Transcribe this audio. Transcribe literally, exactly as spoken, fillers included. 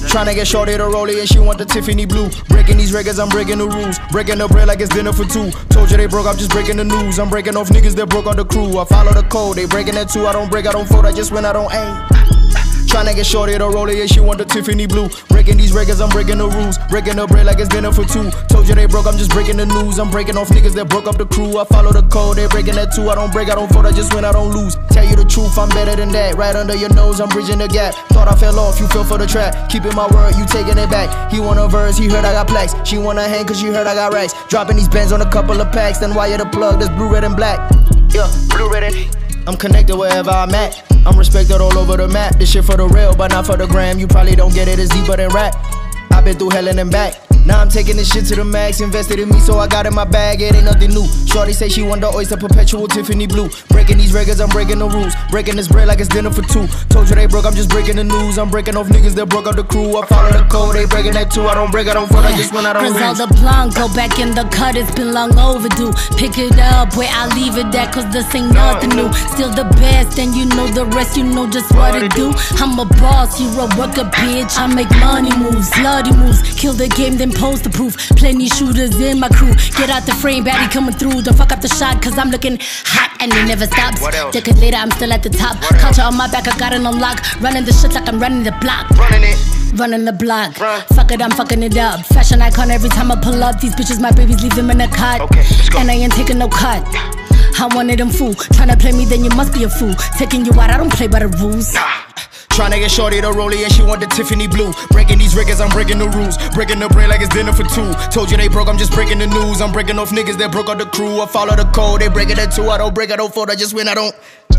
Tryna get shorty to roll it and she want the Tiffany blue. Breaking these records, I'm breaking the rules. Breaking the bread like it's dinner for two. Told you they broke, I'm just breaking the news. I'm breaking off niggas that broke on the crew. I follow the code, they breaking that too. I don't break, I don't fold, I just win, I don't aim. Tryna get shorty to roll it, yeah, she want the Tiffany blue. Breaking these records, I'm breaking the rules. Breaking the bread like it's dinner for two. Told you they broke, I'm just breaking the news. I'm breaking off niggas that broke up the crew. I follow the code, they breaking that too. I don't break, I don't fold, I just win, I don't lose. Tell you the truth, I'm better than that. Right under your nose, I'm bridging the gap. Thought I fell off, you fell for the trap. Keeping my word, you taking it back. He want a verse, he heard I got plaques. She wanna hang cause she heard I got racks. Dropping these bands on a couple of packs. Then wire the plug, that's blue, red, and black. Yeah, blue, red, and I'm connected wherever I'm at. I'm respected all over the map. This shit for the real, but not for the gram. You probably don't get it, it's deeper than rap. I've been through hell and then back. Now I'm taking this shit to the max. Invested in me, so I got in my bag. It ain't nothing new. Shorty say she want the oyster, perpetual Tiffany blue. Breaking these records, I'm breaking the rules. Breaking this bread like it's dinner for two. Told you they broke, I'm just breaking the news. I'm breaking off niggas that broke up the crew. I follow the code, they breaking that too. I don't break, I don't fold, I just win, I don't lose. Cause all the blunt go back in the cut, it's been long overdue. Pick it up where I leave it at, cause this ain't nothing new. Still the best, and you know the rest, you know just what to do. I'm a boss, you a worker, bitch. I make money moves, slutty moves. Kill the game, then post the proof. Plenty shooters in my crew. Get out the frame, baddie coming through. Don't fuck up the shot, cause I'm looking hot and it never stops. Decade later, I'm still at the top. Culture on my back, I got it on lock. Running the shit like I'm running the block. Running it. Running the block. Run. Fuck it, I'm fucking it up. Fashion icon every time I pull up. These bitches, my babies, leave them in the cut. Okay, let's go. And I ain't taking no cut. I wanted them fool. Tryna play me, then you must be a fool. Taking you out, I don't play by the rules. Tryna get shorty to roll it and she want the Tiffany blue. Breaking these records, I'm breaking the rules. Breaking the bread like it's dinner for two. Told you they broke, I'm just breaking the news. I'm breaking off niggas that broke up the crew. I follow the code, they breaking that too. I don't break, I don't fold, I just win, I don't